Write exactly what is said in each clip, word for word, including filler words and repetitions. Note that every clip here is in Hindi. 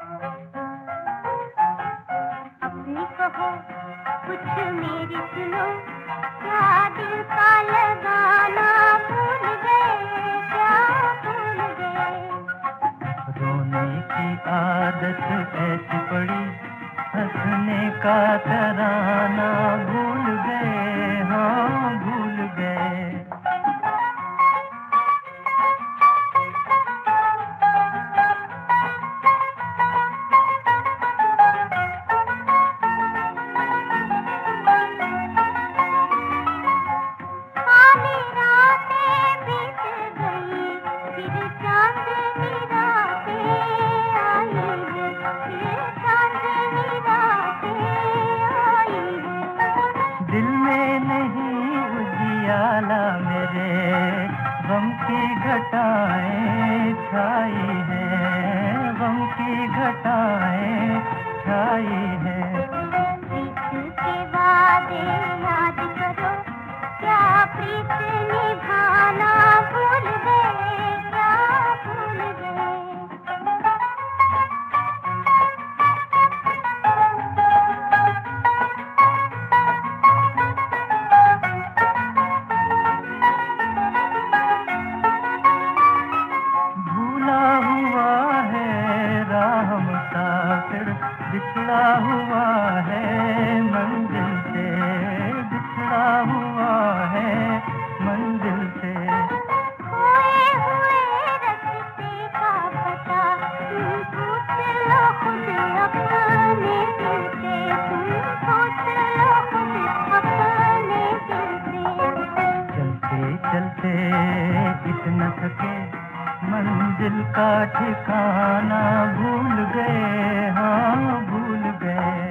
अपनी कहो कुछ मेरी सुनो, क्या दिल का लगाना भूल गए, क्या भूल गए। रोने की आदत ऐसी पड़ी, हंसने का तराना भूल गए, हाँ भूल गए। दिल में नहीं उजियाला मेरे, गम की घटाएं छाई है, गम की घटाएं छाई है। प्रीत के वादे याद करो, क्या प्रीत निभाना भूल गए, क्या भूल गए। बिछड़ा हुआ है मंजिल से, बिछड़ा हुआ है मंजिल से। खोए हुए रास्ते का पता तुम पूछ लो खुद अपने दिल से, तुम पूछ लो खुद अपने दिल से। चलते चलते इतना थके, मंजिल का ठिकाना भूल गए, हाँ भूल गए।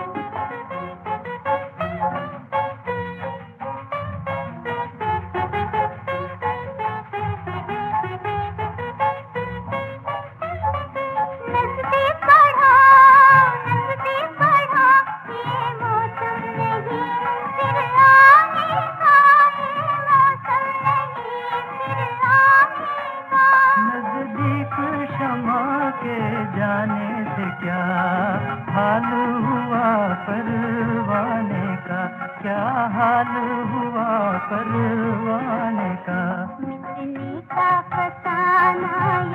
नज़दीक बढ़ो, नज़दीक बढ़ो, ये मौसम नहीं फिर आएगा, ये मौसम नहीं फिर आएगा। नज़दीक शमा के जाने से क्या हाल हुआ परवाने का, क्या हाल हुआ परवाने का। मिटने का फसाना